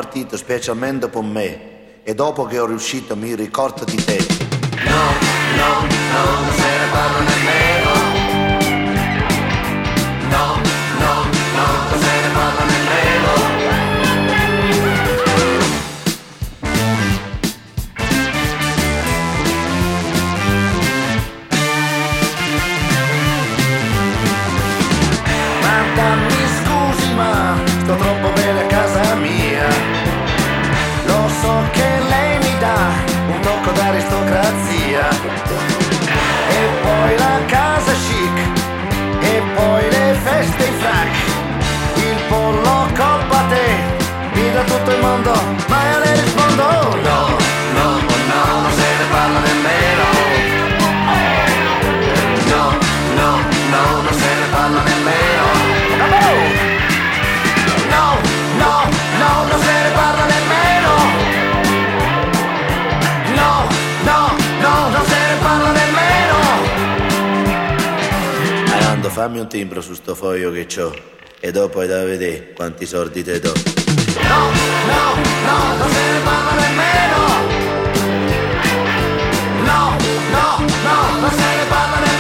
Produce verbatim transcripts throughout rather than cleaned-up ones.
partito specialmente per me, e dopo che ho riuscito mi ricordo di te. No, no, no, non se ne parla nemmeno. No, no, no, non se ne parla nemmeno. Dammi scusi ma sto troppo bene a casa mia. Lo so che lei mi dà un tocco d'aristocrazia. E poi la casa chic, e poi le feste in frac. Il pollo coppa te, mi dà tutto il mondo, ma io le rispondo no. No, no, non se ne parla nemmeno. No, no, no, non se ne parla nemmeno. No, no, no, non se ne parla nemmeno. No, no, no, non se ne parla nemmeno. Arando, fammi un timbro su sto foglio che c'ho, e dopo hai da vedere quanti soldi te do. No, no, no, non se ne parla nemmeno. No, no, no, non se ne parla nemmeno.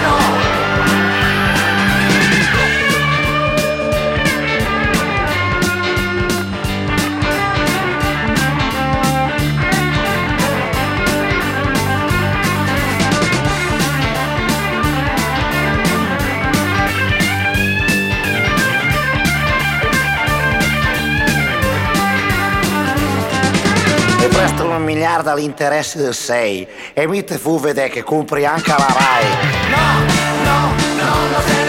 E presto un miliardo all'interesse del sei, e mi te fu vedere che compri anche la Rai. No, no, no, non se